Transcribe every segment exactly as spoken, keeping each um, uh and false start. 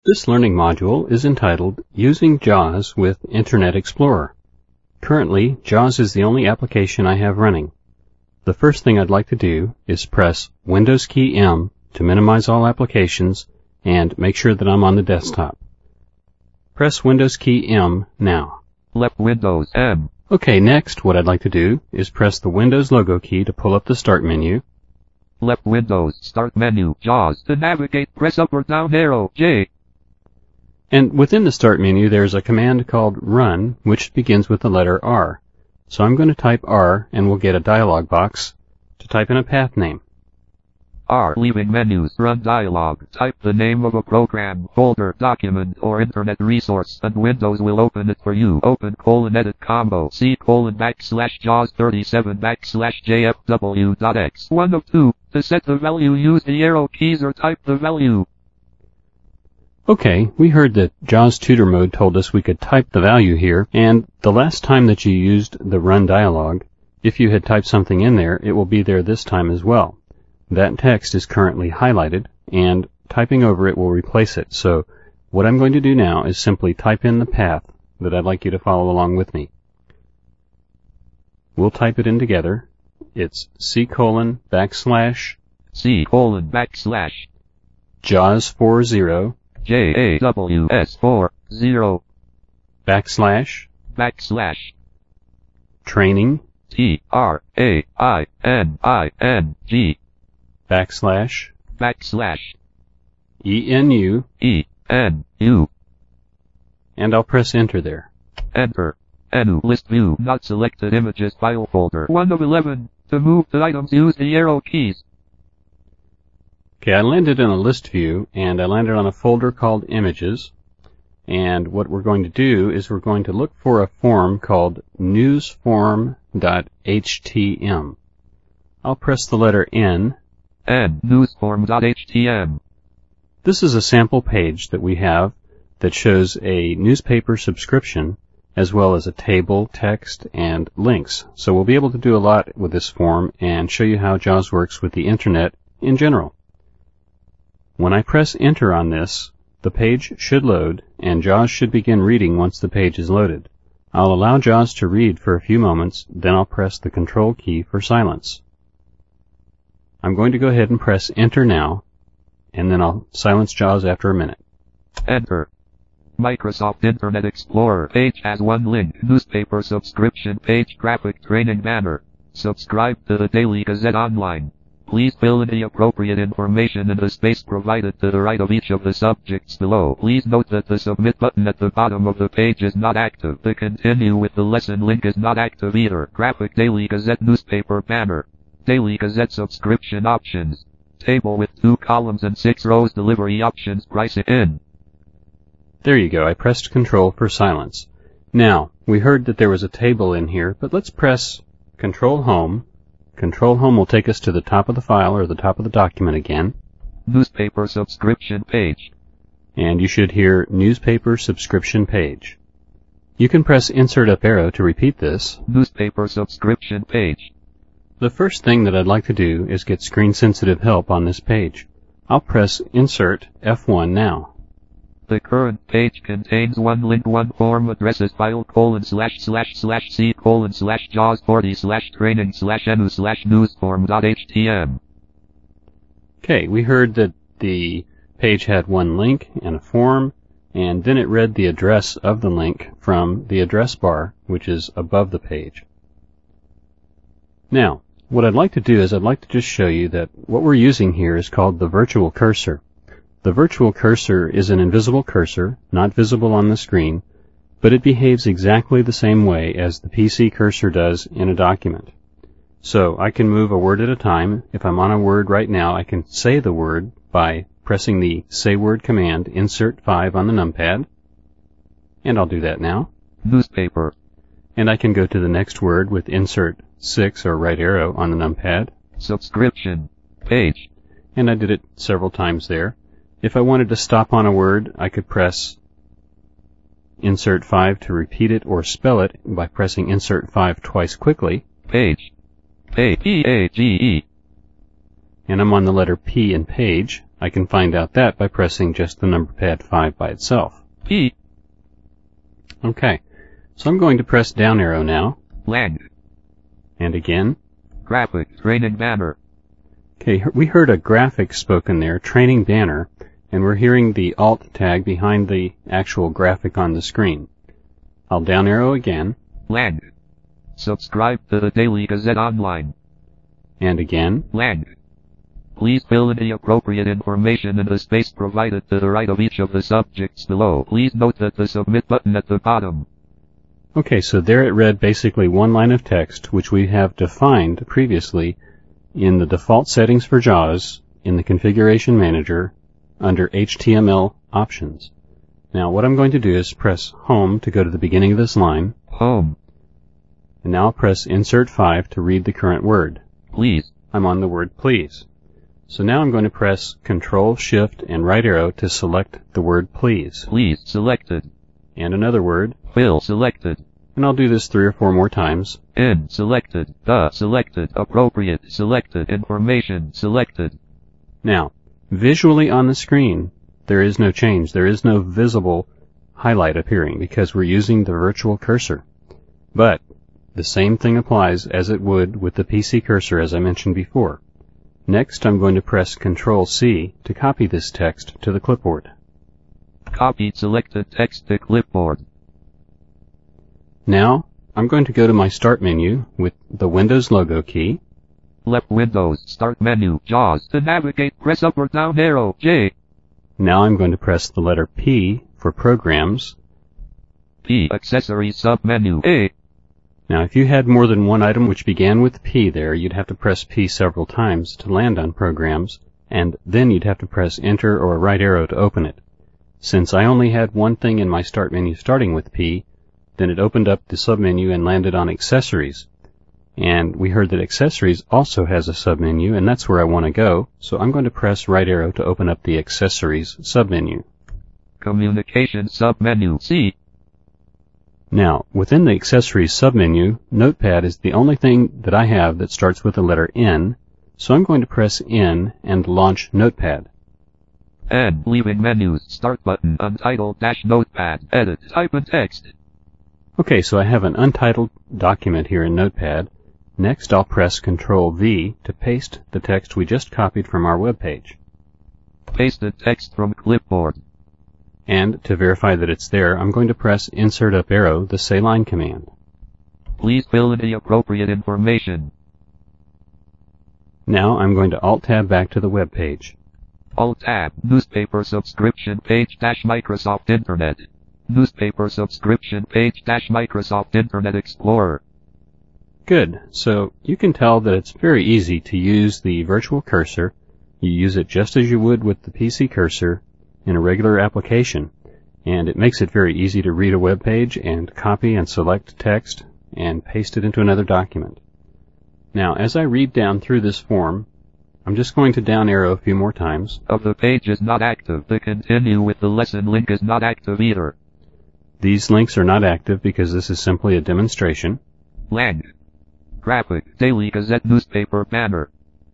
This learning module is entitled Using JAWS with Internet Explorer. Currently, JAWS is the only application I have running. The first thing I'd like to do is press Windows key M to minimize all applications and make sure that I'm on the desktop. Press Windows key M now. Left Windows M. Okay, next what I'd like to do is press the Windows logo key to pull up the Start menu. Left Windows Start menu. JAWS. To navigate, press up or down arrow J. And within the Start menu there's a command called Run, which begins with the letter R. So I'm going to type R and we'll get a dialog box to type in a path name. R. Leaving menus. Run dialog. Type the name of a program, folder, document, or internet resource, and Windows will open it for you. Open colon edit combo. C colon backslash JAWS thirty-seven backslash J F W dot X. One of two. To set the value, use the arrow keys or type the value. Okay, we heard that JAWS Tutor Mode told us we could type the value here, and the last time that you used the Run dialog, if you had typed something in there, it will be there this time as well. That text is currently highlighted, and typing over it will replace it. So what I'm going to do now is simply type in the path that I'd like you to follow along with me. We'll type it in together. It's C colon backslash C colon backslash JAWS forty J A W S four zero backslash backslash training T R A I N I N G backslash backslash E N U E N U, and I'll press enter there. Enter. Enu list view, not selected images file folder. one of eleven. To move the items, use the arrow keys. Okay, I landed in a list view, and I landed on a folder called Images. And what we're going to do is we're going to look for a form called newsform dot H T M. I'll press the letter N. N. newsform dot H T M. This is a sample page that we have that shows a newspaper subscription as well as a table, text, and links. So we'll be able to do a lot with this form and show you how JAWS works with the Internet in general. When I press Enter on this, the page should load, and JAWS should begin reading once the page is loaded. I'll allow JAWS to read for a few moments, then I'll press the Control key for silence. I'm going to go ahead and press Enter now, and then I'll silence JAWS after a minute. Enter. Microsoft Internet Explorer page has one link. Newspaper subscription page. Graphic training banner. Subscribe to the Daily Gazette Online. Please fill in the appropriate information in the space provided to the right of each of the subjects below. Please note that the Submit button at the bottom of the page is not active. The Continue with the Lesson link is not active either. Graphic Daily Gazette newspaper banner. Daily Gazette subscription options. Table with two columns and six rows. Delivery options. Pricing in. There you go. I pressed Control for silence. Now, we heard that there was a table in here, but let's press Control Home. Control Home will take us to the top of the file or the top of the document again. Newspaper subscription page. And you should hear Newspaper subscription page. You can press Insert Up Arrow to repeat this. Newspaper subscription page. The first thing that I'd like to do is get screen-sensitive help on this page. I'll press Insert F one now. The current page contains one link, one form addresses file colon slash slash slash C colon slash JAWS forty slash training slash Enu slash newsform dot H T M. Okay, we heard that the page had one link and a form, and then it read the address of the link from the address bar, which is above the page. Now, what I'd like to do is I'd like to just show you that what we're using here is called the virtual cursor. The virtual cursor is an invisible cursor, not visible on the screen, but it behaves exactly the same way as the P C cursor does in a document. So I can move a word at a time. If I'm on a word right now, I can say the word by pressing the Say Word command, Insert five on the numpad, and I'll do that now. Newspaper. And I can go to the next word with Insert six or right arrow on the numpad. Subscription page. And I did it several times there. If I wanted to stop on a word, I could press Insert five to repeat it or spell it by pressing Insert five twice quickly. Page. P A G E. And I'm on the letter P in page. I can find out that by pressing just the number pad five by itself. P. Okay, so I'm going to press down arrow now. Lang. And again. Graphic, training banner. Okay, we heard a graphic spoken there, training banner, and we're hearing the Alt tag behind the actual graphic on the screen. I'll down arrow again. Lang. Subscribe to the Daily Gazette Online. And again. Lang. Please fill in the appropriate information in the space provided to the right of each of the subjects below. Please note that the submit button at the bottom. Okay, so there it read basically one line of text, which we have defined previously in the default settings for JAWS in the Configuration Manager under H T M L options. Now what I'm going to do is press Home to go to the beginning of this line. Home. And now I'll press Insert five to read the current word. Please. I'm on the word please. So now I'm going to press Control, Shift, and right arrow to select the word please. Please selected. And another word. Fill selected. And I'll do this three or four more times. In selected. The selected. Appropriate selected. Information selected. Now, visually on the screen, there is no change. There is no visible highlight appearing because we're using the virtual cursor. But the same thing applies as it would with the P C cursor, as I mentioned before. Next, I'm going to press Control C to copy this text to the clipboard. Copied selected text to clipboard. Now, I'm going to go to my Start menu with the Windows logo key. Left Windows, Start menu, JAWS. To navigate, press up or down arrow, J. Now I'm going to press the letter P for Programs. P. Accessories sub-menu, A. Now, if you had more than one item which began with P there, you'd have to press P several times to land on Programs, and then you'd have to press Enter or right arrow to open it. Since I only had one thing in my Start menu starting with P, then it opened up the submenu and landed on Accessories. And we heard that Accessories also has a submenu, and that's where I want to go, so I'm going to press right arrow to open up the Accessories submenu. Communication submenu, C. Now, within the Accessories submenu, Notepad is the only thing that I have that starts with the letter N, so I'm going to press N and launch Notepad. N. Leaving menus, Start button, Untitled dash Notepad, Edit, type in text. Okay, so I have an untitled document here in Notepad. Next, I'll press Control V to paste the text we just copied from our web page. Pasted text from clipboard. And to verify that it's there, I'm going to press Insert Up Arrow, the Say Line command. Please fill in the appropriate information. Now I'm going to Alt-Tab back to the web page. Alt-Tab, Newspaper Subscription Page dash Microsoft Internet. Newspaper Subscription Page dash Microsoft Internet Explorer. Good. So you can tell that it's very easy to use the virtual cursor. You use it just as you would with the P C cursor in a regular application, and it makes it very easy to read a web page and copy and select text and paste it into another document. Now, as I read down through this form, I'm just going to down arrow a few more times. Of the page is not active. The continue with the lesson link is not active either. These links are not active because this is simply a demonstration. Lang. Graphic, Daily Gazette newspaper banner.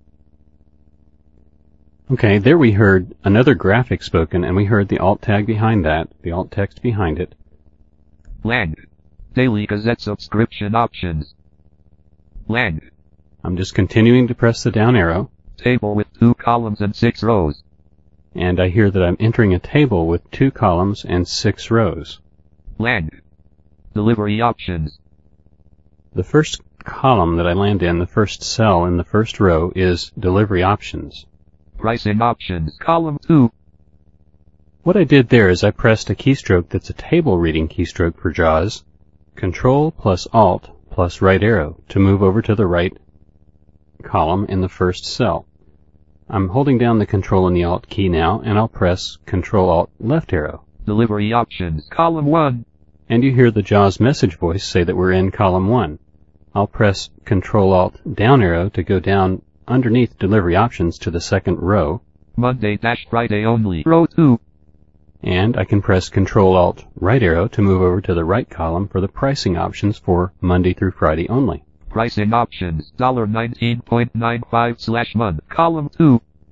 Okay, there we heard another graphic spoken, and we heard the alt tag behind that, the alt text behind it. Lang. Daily Gazette subscription options. Lang. I'm just continuing to press the down arrow. Table with two columns and six rows. And I hear that I'm entering a table with two columns and six rows. Lang. Delivery options. The first column that I land in, the first cell in the first row, is delivery options. Pricing options, column two. What I did there is I pressed a keystroke that's a table reading keystroke for JAWS, Control plus Alt plus right arrow to move over to the right column in the first cell. I'm holding down the Control and the Alt key now, and I'll press Control Alt left arrow. Delivery options, column one. And you hear the JAWS message voice say that we're in column one. I'll press Control Alt down arrow to go down underneath delivery options to the second row. Monday dash Friday only, row two. And I can press Control Alt right arrow to move over to the right column for the pricing options for Monday through Friday only. Pricing options, nineteen point nine five slash month, column two.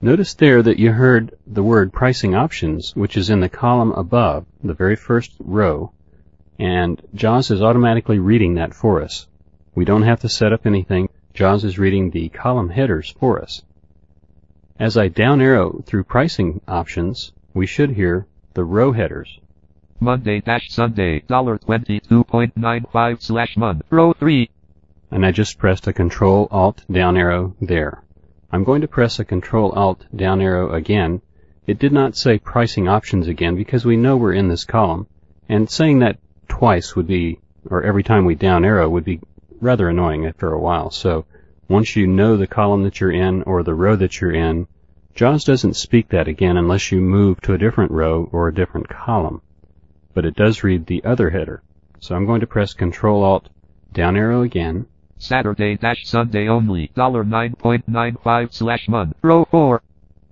Notice there that you heard the word pricing options, which is in the column above, the very first row, and JAWS is automatically reading that for us. We don't have to set up anything. JAWS is reading the column headers for us. As I down arrow through pricing options, we should hear the row headers. Monday dash Sunday, dollar twenty-two point nine five slash month, row three. And I just pressed a Control Alt down arrow there. I'm going to press a Control Alt down arrow again. It did not say pricing options again because we know we're in this column, and saying that twice would be, or every time we down arrow would be rather annoying after a while. So once you know the column that you're in or the row that you're in, JAWS doesn't speak that again unless you move to a different row or a different column. But it does read the other header. So I'm going to press Control Alt down arrow again. Saturday dash Sunday only, dollar nine point nine five slash month, row four.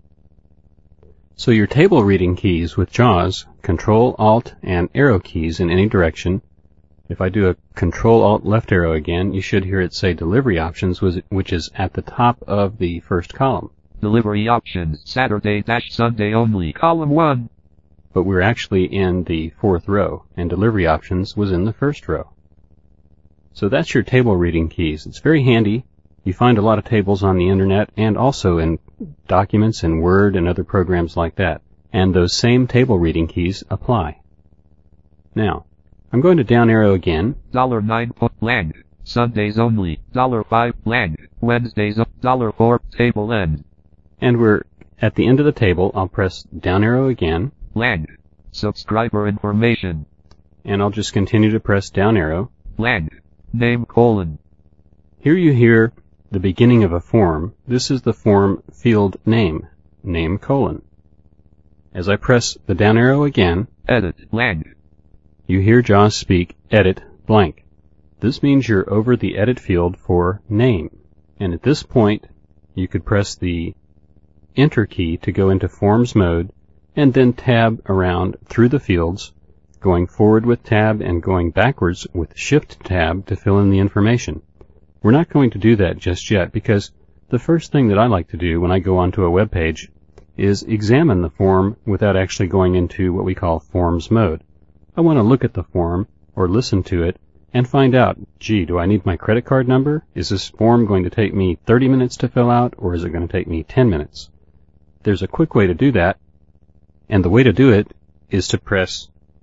So your table reading keys with JAWS, Control Alt and arrow keys in any direction. If I do a Control Alt left arrow again, you should hear it say delivery options, which is at the top of the first column. Delivery options, Saturday dash Sunday only, column one. But we're actually in the fourth row, and delivery options was in the first row. So that's your table reading keys. It's very handy. You find a lot of tables on the internet and also in documents in Word and other programs like that. And those same table reading keys apply. Now, I'm going to down arrow again. Dollar nine point blank. Sundays only. Dollar five blank. Wednesdays up. Dollar four. Table end. And we're at the end of the table. I'll press down arrow again. Blank. Subscriber information. And I'll just continue to press down arrow. Blank. Name colon. Here you hear the beginning of a form. This is the form field name. Name colon. As I press the down arrow again. Edit blank. You hear JAWS speak edit blank. This means you're over the edit field for name. And at this point, you could press the enter key to go into forms mode and then tab around through the fields, going forward with tab and going backwards with shift tab to fill in the information. We're not going to do that just yet because the first thing that I like to do when I go onto a web page is examine the form without actually going into what we call forms mode. I want to look at the form or listen to it and find out, gee, do I need my credit card number? Is this form going to take me thirty minutes to fill out or is it going to take me ten minutes? There's a quick way to do that, and the way to do it is to press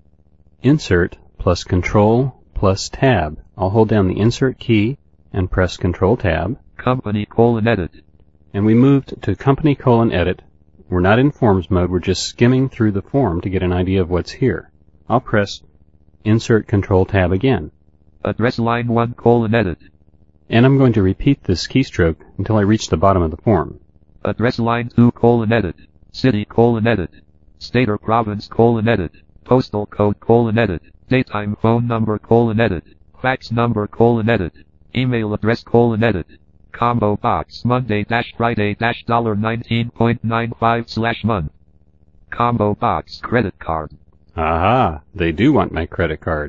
Insert plus Control plus Tab. I'll hold down the Insert key and press Control Tab. Company colon edit. And we moved to Company colon edit. We're not in forms mode, we're just skimming through the form to get an idea of what's here. I'll press Insert Control Tab again. Address line one colon edit. And I'm going to repeat this keystroke until I reach the bottom of the form. Address line two colon edit. City colon edit. State or province colon edit. Postal code colon edit. Daytime phone number colon edit. Fax number colon edit. Email address colon edit. Combo box Monday dash Friday dash dollar nineteen point nine five slash month. Combo box credit card. Aha, they do want my credit card.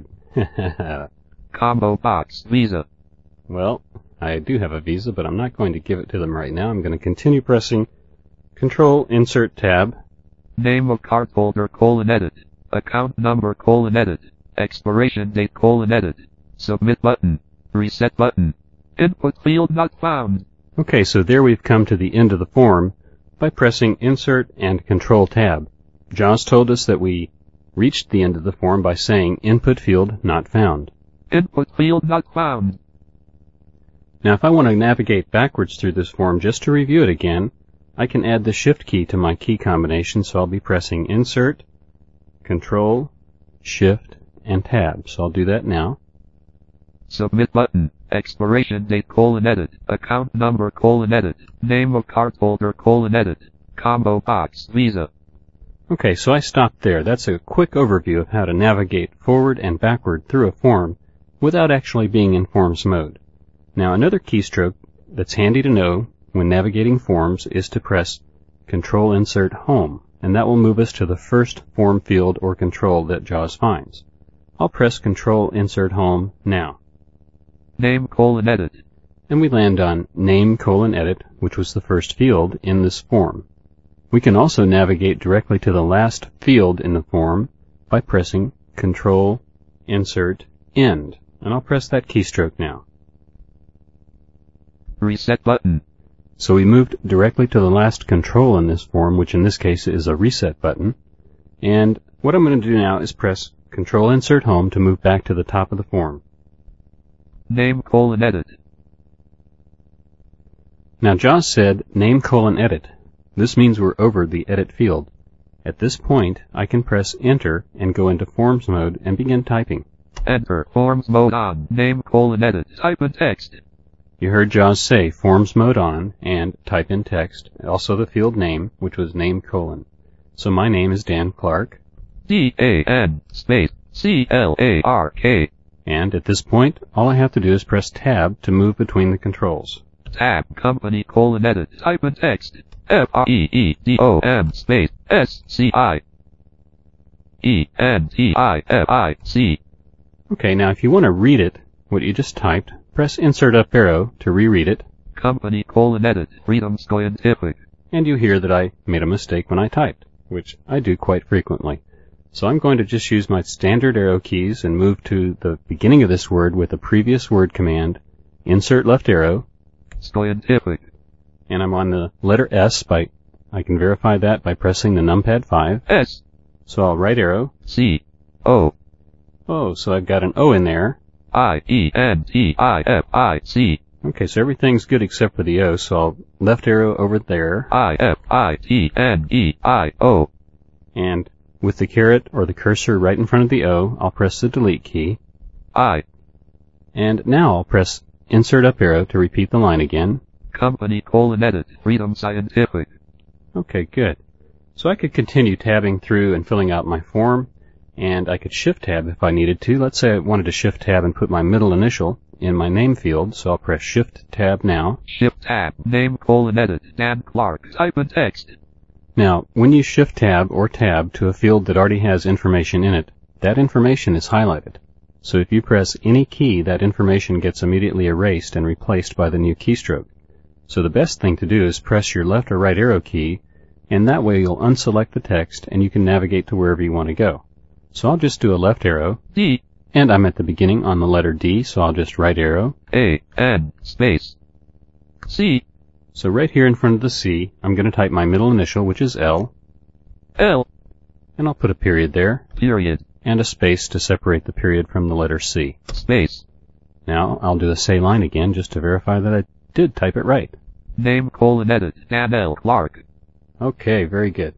Combo box Visa. Well, I do have a Visa, but I'm not going to give it to them right now. I'm going to continue pressing Control Insert Tab. Name of cardholder colon edit. Account number colon edit. Expiration date colon edit. Submit button. Reset button. Input field not found. Okay, so there we've come to the end of the form by pressing Insert and Control Tab. JAWS told us that we reached the end of the form by saying Input field not found. Input field not found. Now if I want to navigate backwards through this form just to review it again, I can add the Shift key to my key combination, so I'll be pressing Insert, Control, Shift, and Tab. So I'll do that now. Submit button. Expiration date colon edit. Account number colon edit. Name of cardholder colon edit. Combo box Visa. Okay, so I stopped there. That's a quick overview of how to navigate forward and backward through a form without actually being in forms mode. Now another keystroke that's handy to know when navigating forms is to press Control Insert Home, and that will move us to the first form field or control that JAWS finds. I'll press Control Insert Home now. Name colon edit. And we land on Name colon Edit, which was the first field in this form. We can also navigate directly to the last field in the form by pressing Control, Insert, End. And I'll press that keystroke now. Reset button. So we moved directly to the last control in this form, which in this case is a reset button. And what I'm going to do now is press Control, Insert, Home to move back to the top of the form. Name colon edit. Now JAWS said name colon edit. This means we're over the edit field. At this point, I can press Enter and go into Forms mode and begin typing. Enter. Forms mode on. Name colon edit. Type in text. You heard JAWS say Forms mode on and type in text, also the field name, which was name colon. So my name is Dan Clark. D A N space C L A R K. And at this point, all I have to do is press Tab to move between the controls. Tab. Company colon edit. Type in text. F R E E D O M space S C I E N T I F I C. Okay, now if you want to read it, what you just typed, press Insert Up Arrow to reread it. Company colon edit. Freedom Scientific. And you hear that I made a mistake when I typed, which I do quite frequently. So I'm going to just use my standard arrow keys and move to the beginning of this word with the previous word command, Insert Left Arrow. Scientific. And I'm on the letter S by, I can verify that by pressing the numpad five. S. So I'll right arrow. C. O. Oh, so I've got an O in there. I E N T I F I C. Okay, so everything's good except for the O, so I'll left arrow over there. I F I T N E I O. And with the caret or the cursor right in front of the O, I'll press the delete key. I. And now I'll press Insert Up Arrow to repeat the line again. Company colon edit. Freedom Scientific. Okay, good. So I could continue tabbing through and filling out my form, and I could shift tab if I needed to. Let's say I wanted to shift tab and put my middle initial in my name field, so I'll press Shift Tab now. Shift Tab. Name colon edit. Dan Clark. Type in text. Now, when you Shift Tab or Tab to a field that already has information in it, that information is highlighted. So if you press any key, that information gets immediately erased and replaced by the new keystroke. So the best thing to do is press your left or right arrow key, and that way you'll unselect the text and you can navigate to wherever you want to go. So I'll just do a left arrow. D. And I'm at the beginning on the letter D, so I'll just right arrow. A. N. Space. C. So right here in front of the C, I'm going to type my middle initial, which is L. L. And I'll put a period there. Period. And a space to separate the period from the letter C. Space. Now I'll do the say line again just to verify that I did type it right. Name colon edit. Dan L. Clark. Okay, very good.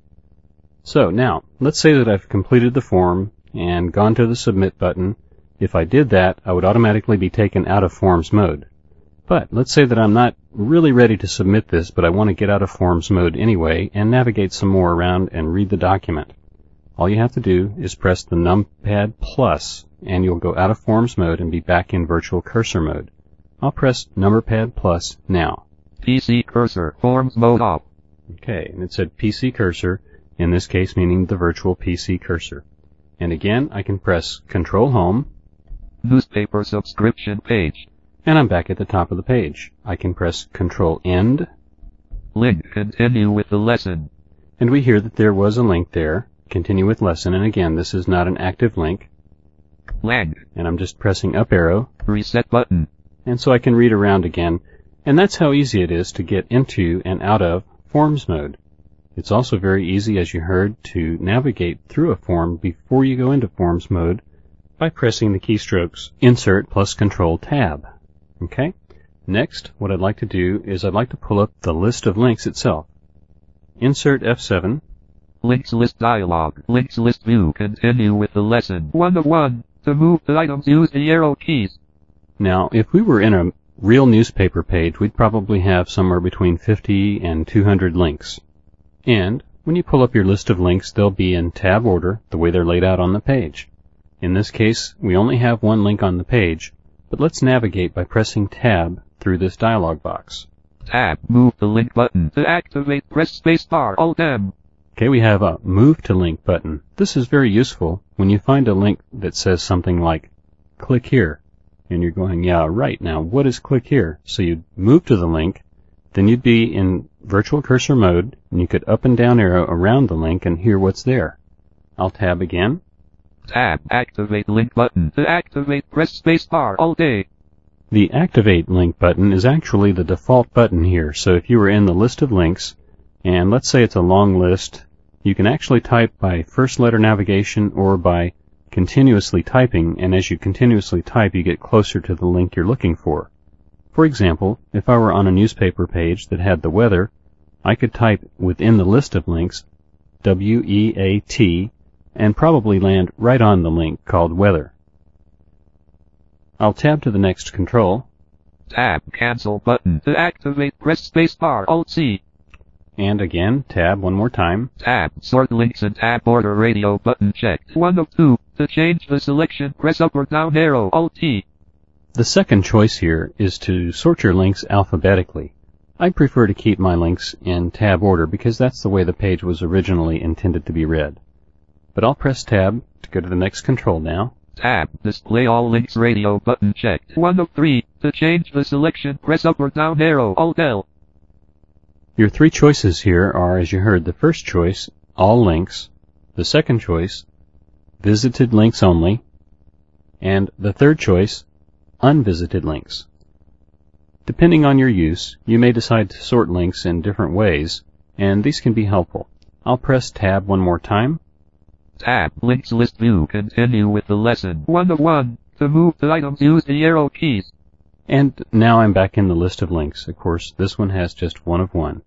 So now, let's say that I've completed the form and gone to the submit button. If I did that, I would automatically be taken out of forms mode. But let's say that I'm not really ready to submit this, but I want to get out of forms mode anyway and navigate some more around and read the document. All you have to do is press the numpad plus, and you'll go out of forms mode and be back in virtual cursor mode. I'll press numberpad plus now. P C cursor. Forms mode off. Okay, and it said P C cursor, in this case meaning the virtual P C cursor. And again, I can press Control Home. Newspaper subscription page. And I'm back at the top of the page. I can press Control End. Link. Continue with the lesson. And we hear that there was a link there. Continue with lesson. And again, this is not an active link. Lang. And I'm just pressing up arrow. Reset button. And so I can read around again. And that's how easy it is to get into and out of forms mode. It's also very easy, as you heard, to navigate through a form before you go into forms mode by pressing the keystrokes Insert plus Control Tab. Okay? Next, what I'd like to do is I'd like to pull up the list of links itself. Insert F seven. Links list dialog. Links list view. Continue with the lesson. One of one. To move the items, use the arrow keys. Now, if we were in a real newspaper page, we'd probably have somewhere between fifty and two hundred links. And when you pull up your list of links, they'll be in tab order, the way they're laid out on the page. In this case, we only have one link on the page, but let's navigate by pressing Tab through this dialog box. Tab. Move the link button. To activate, press spacebar. Alt M. Okay, we have a Move to Link button. This is very useful when you find a link that says something like, click here. And you're going, yeah, right, now what is click here? So you'd move to the link, then you'd be in virtual cursor mode, and you could up and down arrow around the link and hear what's there. I'll tab again. Tab, activate link button. To activate, press spacebar all day. The Activate Link button is actually the default button here, so if you were in the list of links, and let's say it's a long list, you can actually type by first letter navigation or by continuously typing, and as you continuously type, you get closer to the link you're looking for. For example, if I were on a newspaper page that had the weather, I could type within the list of links W E A T and probably land right on the link called weather. I'll tab to the next control. Tab, cancel button. To activate, press spacebar alt C. And again, tab one more time. Tab, sort links and tab order radio button checked. One of two. To change the selection, press up or down arrow alt T. The second choice here is to sort your links alphabetically. I prefer to keep my links in tab order because that's the way the page was originally intended to be read. But I'll press tab to go to the next control now. Tab, display all links radio button checked. One of three. To change the selection, press up or down arrow alt L. Your three choices here are, as you heard, the first choice, all links, the second choice, visited links only, and the third choice, unvisited links. Depending on your use, you may decide to sort links in different ways, and these can be helpful. I'll press tab one more time. Tab, links list view, continue with the lesson. One of one. To move the items, use the arrow keys. And now I'm back in the list of links. Of course, this one has just one of one.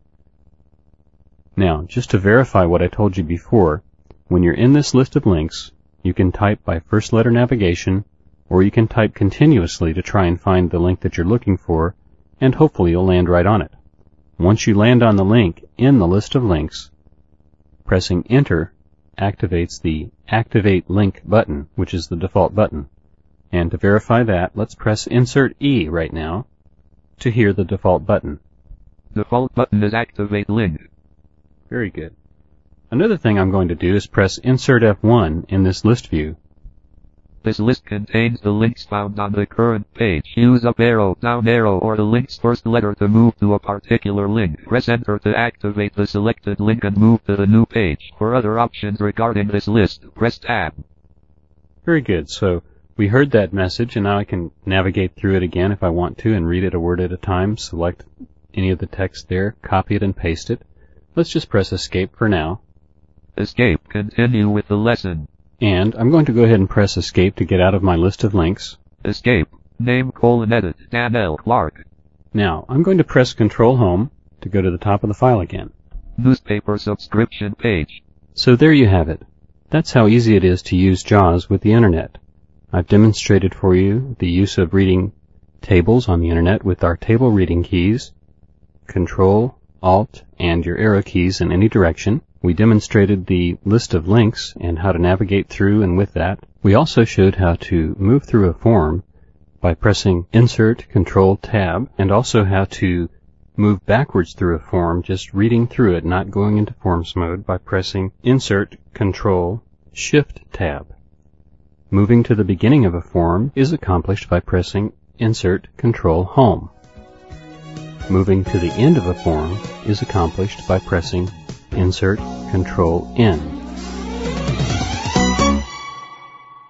Now, just to verify what I told you before, when you're in this list of links, you can type by first letter navigation, or you can type continuously to try and find the link that you're looking for, and hopefully you'll land right on it. Once you land on the link in the list of links, pressing Enter activates the Activate Link button, which is the default button. And to verify that, let's press Insert E right now to hear the default button. Default button is Activate Link. Very good. Another thing I'm going to do is press Insert F one in this list view. This list contains the links found on the current page. Use up arrow, down arrow, or the link's first letter to move to a particular link. Press Enter to activate the selected link and move to the new page. For other options regarding this list, press Tab. Very good. So we heard that message, and now I can navigate through it again if I want to and read it a word at a time. Select any of the text there, copy it, and paste it. Let's just press Escape for now. Escape. Continue with the lesson. And I'm going to go ahead and press Escape to get out of my list of links. Escape. Name colon edit. Dan L. Clark. Now, I'm going to press Control Home to go to the top of the file again. Newspaper subscription page. So there you have it. That's how easy it is to use JAWS with the Internet. I've demonstrated for you the use of reading tables on the Internet with our table reading keys, Control, Alt, and your arrow keys in any direction. We demonstrated the list of links and how to navigate through, and with that, we also showed how to move through a form by pressing Insert, Control, Tab, and also how to move backwards through a form, just reading through it, not going into forms mode, by pressing Insert, Control, Shift, Tab. Moving to the beginning of a form is accomplished by pressing Insert, Control, Home. Moving to the end of a form is accomplished by pressing Insert, Control, End.